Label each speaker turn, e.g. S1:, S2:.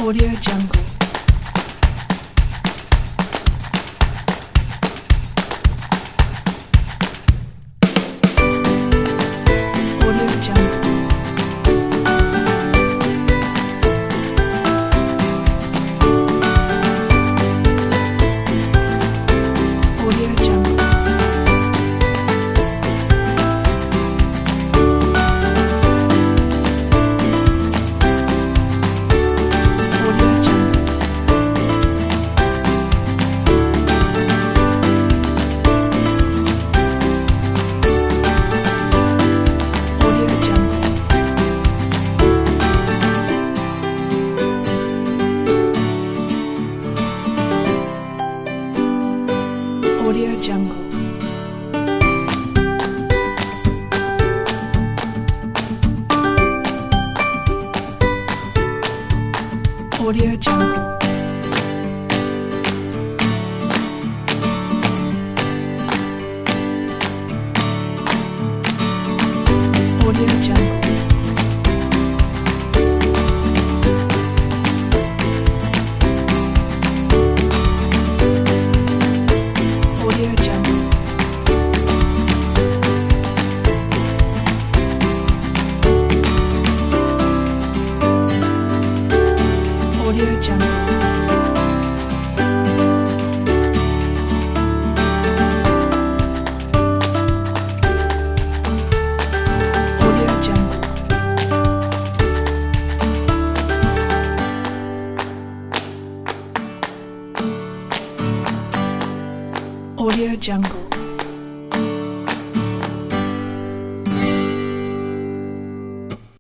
S1: Audio Jungle. Audio Jungle. Audio Jungle. Audio Jungle. Audio Jungle. Audio Jungle. Audio Jungle. Audio Jungle. Audio Jungle. Audio Jungle.